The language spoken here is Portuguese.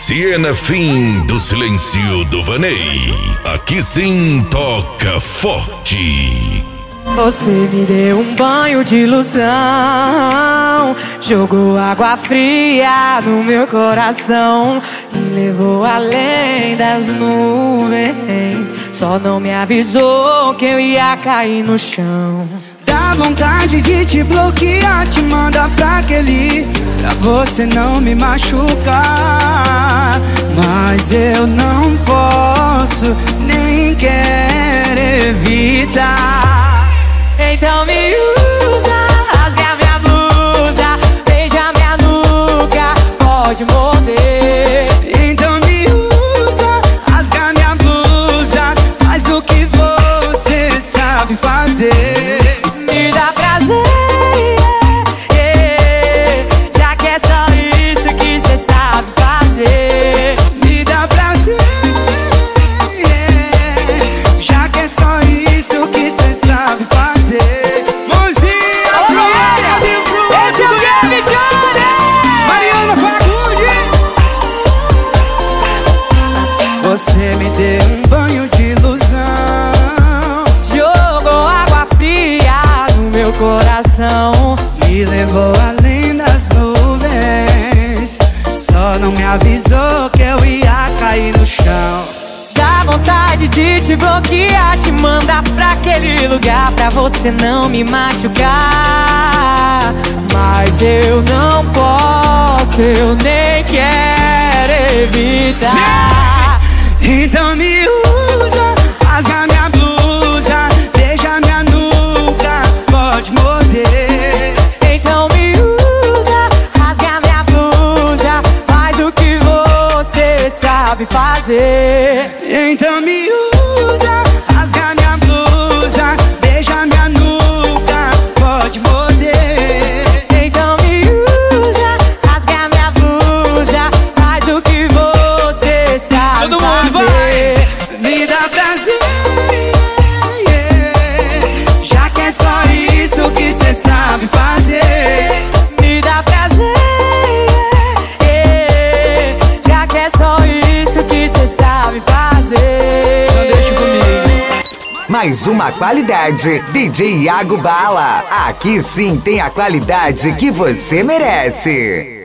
Siena Fim do Silêncio do Vanei. Aqui sim toca forte. Você me deu um banho de ilusão, jogou água fria no meu coração, me levou além das nuvens, só não me avisou que eu ia cair no chão. Dá vontade de te bloquear, te mandar pra você não me machucar, mas eu não posso, nem quero evitar. Então me usa, rasga minha blusa, beija minha nuca, pode morder. Então me usa, rasga minha blusa, faz o que você sabe fazer. Me dá prazer, já que é só isso que cê sabe fazer. Me dá prazer, já que é só isso que cê sabe fazer. Você me deu um banho de ilusão, jogou água fria no meu coração, me levou além das nuvens, só não me avisou que eu ia cair no chão. Dá vontade de te bloquear, te mandar pra aquele lugar pra você não me machucar, mas eu não posso, eu nem quero evitar. Então me usa, rasga minha blusa, beija minha nuca, pode morder. Então me usa, rasga minha blusa, faz o que você sabe fazer. Então me usa, rasga minha blusa, beija minha nuca, pode morder. Então me usa, rasga minha blusa, faz o que você sabe. Todo mundo vai! Me dá prazer, já que é só isso que cê sabe fazer. Me dá prazer, já que é só isso que cê sabe fazer. Só deixa comigo. Mais uma qualidade, DJ Iago Bala. Aqui sim tem a qualidade que você merece.